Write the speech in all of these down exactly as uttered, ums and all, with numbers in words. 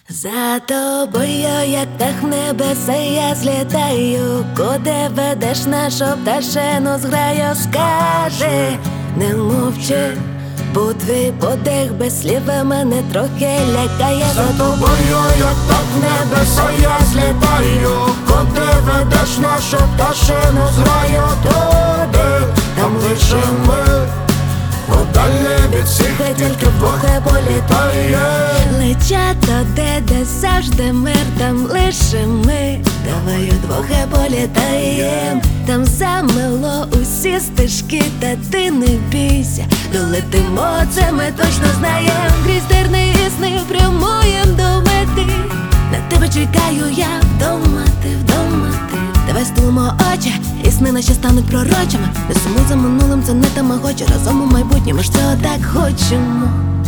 За тобою, як птах в небеса, я злітаю. Куди ведеш нашу пташину зграю? Скажи, не мовчи, бо твій подих без слів мене трохи лякає. За тобою, як птах в небеса, я злітаю. Куди ведеш нашу пташину зграю? Туди, там лише ми, подалі від всіх, Хай тільки вухи політає. Летять туди, де завжди мир, там лише ми. Давай удвох політаєм. Там замило усі стежки, та ти не бійся. Долетимо, це ми точно знаєм. Крізь дирний існи прямуєм до мети. На тебе чекаю я, вдома ти, вдома ти. Давай стулимо очі, і сни наші стануть пророчими. Не сумуй за минулим, це не тамагочі. Разом у майбутнє, ми ж цього так хочемо.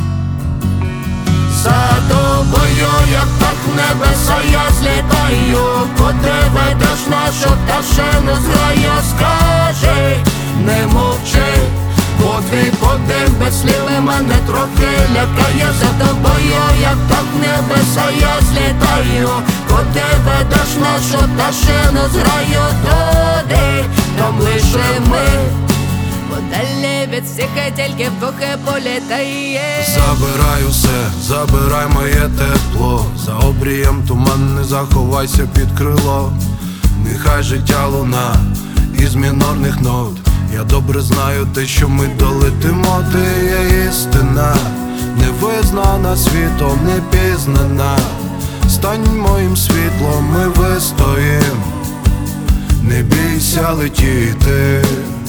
За тобою, як птах в небеса, я злітаю. Куди ведеш нашу пташину зграю? Скажи, не мовчи, бо твій подих без слів мене трохи лякає. За тобою, як птах в небеса, я злітаю. Куди ведеш нашу пташину зграю? Туди, там лише ми, подалі від всіх, а тільки вдвох політає. Забирай усе, забирай моє тепло. За обрієм туман, не заховайся під крило. Нехай життя луна із мінорних нот. Я добре знаю те, що ми долетимо. Ти є істина, невизнана світом, не пізнана. Стань моїм світлом, ми вистоїм. Не бійся летіти.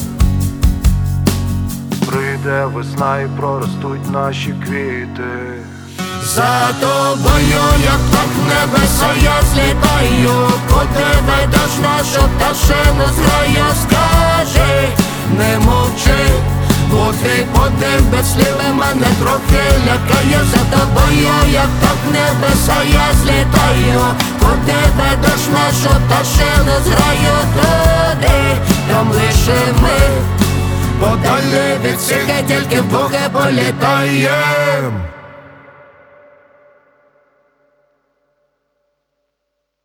Прийде весна і проростуть наші квіти. за тобою, як птах в небеса, я злітаю. Куди ведеш нашу пташину зграю? Скажи, не мовчи, бо твій подих без слів мене трохи лякає. За тобою, як птах в небеса, я злітаю. Куди ведеш нашу пташину зграю? Туди, там лише ми, подалі від всіх, а тільки вдвох політаєм.